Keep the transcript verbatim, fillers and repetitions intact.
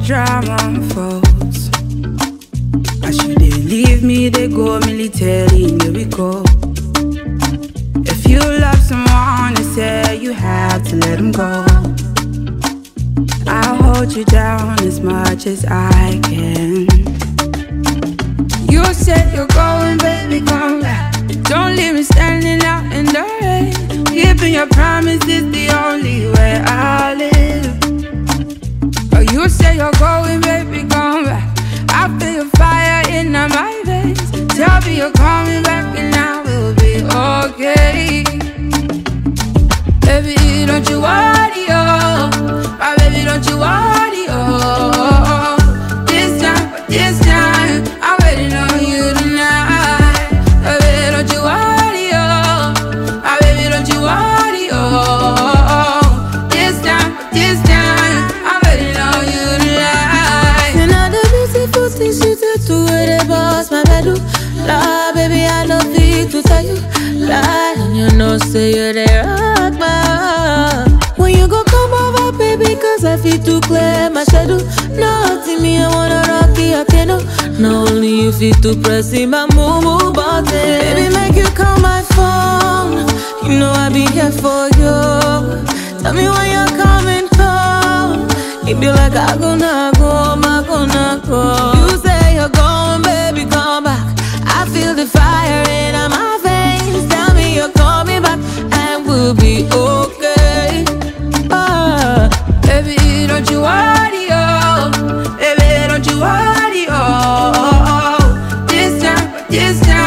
drama unfolds. I should they leave me, they go military, here we go. If you love someone, they say you have to let them go. I'll hold you down as much as I can. You said you're going, baby, come back. Don't leave me standing out in the rain. Keeping your promise is the only way I live. Oh, you say you're going, baby, come back. I feel fire in my veins. Tell me you're coming back and I will be okay. Baby, don't you worry, oh. My baby, don't you worry, oh. This time, this time, I'm waiting on you tonight. Baby, don't you worry, oh. My baby, don't you worry, oh. This time, this time, I'm waiting on you tonight. You know the beautiful things you do to it, the boss, my bedroom. Lie, baby, I love it to tell you. Lie, and you know, say you're the rock, man. When you go come over, baby, cause I feel too clear my shadow. Nothing me, I wanna rock it, I can't know. Not only you feel to press in my moo button. Baby, make you call my phone. You know I'll be here for you. Tell me when you're coming home. It be like I gonna go, I gonna go. You say you're going, baby, come back. I feel the fire in my veins. Tell me you're coming back and we'll be okay. Ah. Baby, don't you worry, oh. Baby, don't you worry, oh. This time, this time